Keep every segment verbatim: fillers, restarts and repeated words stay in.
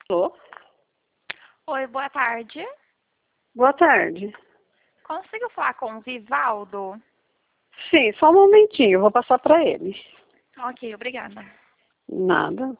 Alô? Oi, boa tarde. Boa tarde. Consigo falar com o Vivaldo? Sim, só um momentinho, eu vou passar para ele. Ok, obrigada. Nada.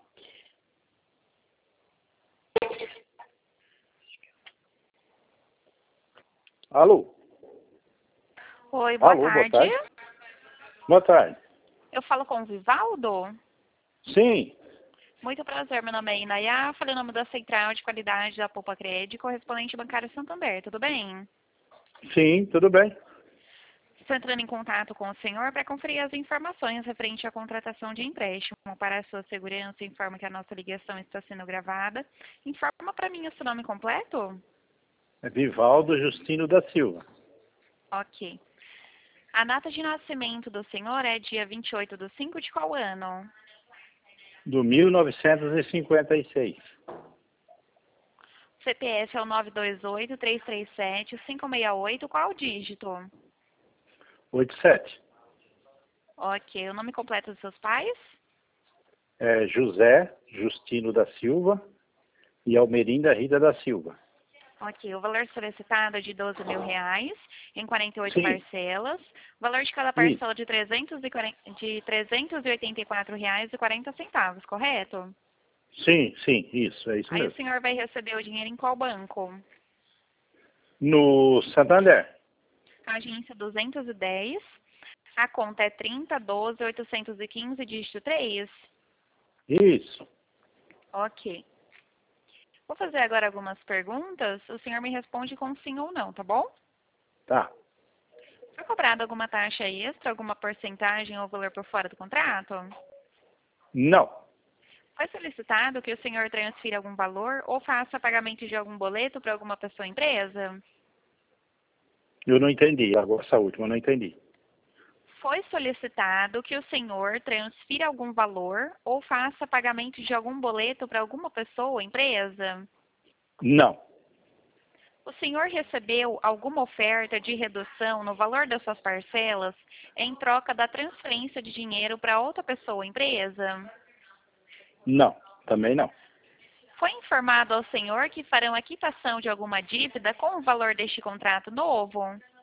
Alô? Oi, boa Alô, boa tarde. tarde. Boa tarde. Eu falo com o Vivaldo? Sim, Muito prazer, meu nome é Inayá, falei o nome da Central de Qualidade da Poupa Crédito, correspondente bancário Santander, tudo bem? sim, tudo bem. Estou entrando em contato com o senhor para conferir as informações referente à contratação de empréstimo. Para a sua segurança, informa que a nossa ligação está sendo gravada. Informa para mim o seu nome completo? É Vivaldo Justino da Silva. Ok. A data de nascimento do senhor é dia vinte e oito de cinco de qual ano? Do mil novecentos e cinquenta e seis. C P F é o nove dois oito, três três sete, cinco seis oito, qual o dígito? oitenta e sete. Ok, o nome completo dos seus pais? É José Justino da Silva e Almerinda Rida da Silva. Ok, o valor solicitado é de doze mil reais, em quarenta e oito Sim. parcelas. O valor de cada Isso. parcela de, trezentos e quarenta, de trezentos e oitenta e quatro reais e quarenta centavos, correto? Sim, sim, isso, é isso Aí o mesmo. senhor vai receber o dinheiro em qual banco? No Santander. Agência duzentos e dez. A conta é trinta, doze, oitocentos e quinze, dígito três. Isso. Ok. Vou fazer agora algumas perguntas. O senhor me responde com sim ou não, tá bom? Tá. Foi cobrada alguma taxa extra, alguma porcentagem ou valor por fora do contrato? Não. Foi solicitado que o senhor transfira algum valor ou faça pagamento de algum boleto para alguma pessoa ou empresa? Eu não entendi. Agora essa última, eu não entendi. Foi solicitado que o senhor transfira algum valor ou faça pagamento de algum boleto para alguma pessoa ou empresa? Não. O senhor recebeu alguma oferta de redução no valor das suas parcelas em troca da transferência de dinheiro para outra pessoa ou empresa? Não. Também não. Foi informado ao senhor que farão a quitação de alguma dívida com o valor deste contrato novo?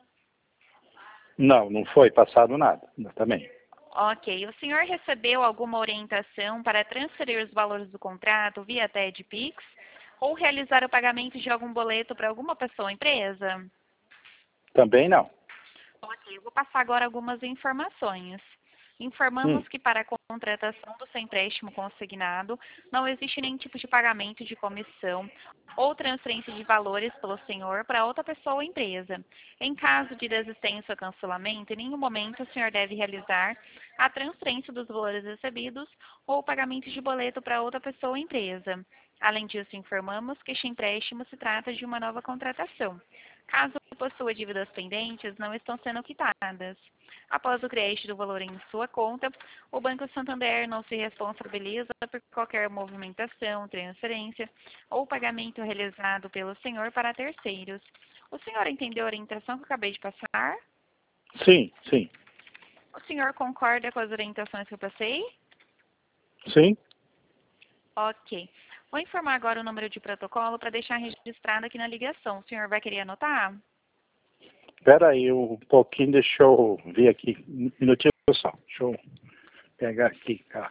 Não, não foi passado nada. Também. Ok. O senhor recebeu alguma orientação para transferir os valores do contrato via T E D Pix ou realizar o pagamento de algum boleto para alguma pessoa ou empresa? Também não. Ok, eu vou passar agora algumas informações. Hum. Informamos que para a contratação do seu empréstimo consignado não existe nenhum tipo de pagamento de comissão ou transferência de valores pelo senhor para outra pessoa ou empresa. Em caso de desistência ou cancelamento, em nenhum momento o senhor deve realizar a transferência dos valores recebidos ou o pagamento de boleto para outra pessoa ou empresa. Além disso, informamos que este empréstimo se trata de uma nova contratação. Caso possua dívidas pendentes, não estão sendo quitadas. Após o crédito do valor em sua conta, o Banco Santander não se responsabiliza por qualquer movimentação, transferência ou pagamento realizado pelo senhor para terceiros. O senhor entendeu a orientação que eu acabei de passar? Sim, sim. O senhor concorda com as orientações que eu passei? Sim. Ok. Vou informar agora o número de protocolo para deixar registrado aqui na ligação. O senhor vai querer anotar? Espera aí um pouquinho, deixa eu ver aqui. Um minutinho só. Deixa eu pegar aqui, tá?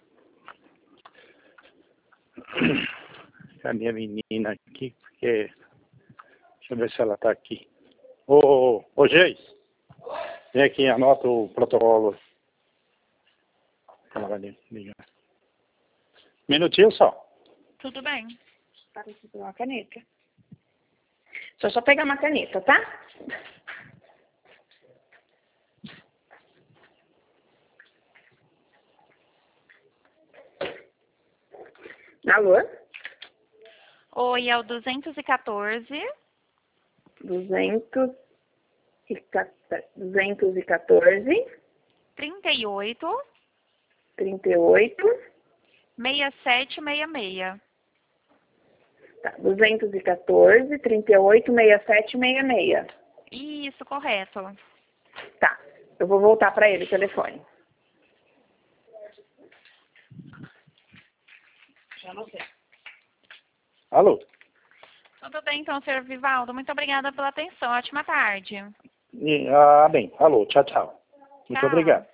A minha menina aqui, porque... Deixa eu ver se ela tá aqui. Ô, ô, ô Geis, vem aqui, anota o protocolo. Ela vai ligar. Minutinho só. Tudo bem. Para aqui pegar uma caneta. Deixa eu só pegar uma caneta, tá? Alô? Oi, é o duzentos e quatorze, duzentos e quatorze, trinta e oito, trinta e oito, sessenta e sete sessenta e seis. tá, duzentos e quatorze, trinta e oito, sessenta e sete, sessenta e seis. Isso, correto. Tá, eu vou voltar para ele o telefone. Já anotei. Alô? Tudo bem, então, senhor Vivaldo. Muito obrigada pela atenção. Ótima tarde. E, ah, bem. Alô, tchau, tchau. Muito Tchau. obrigado.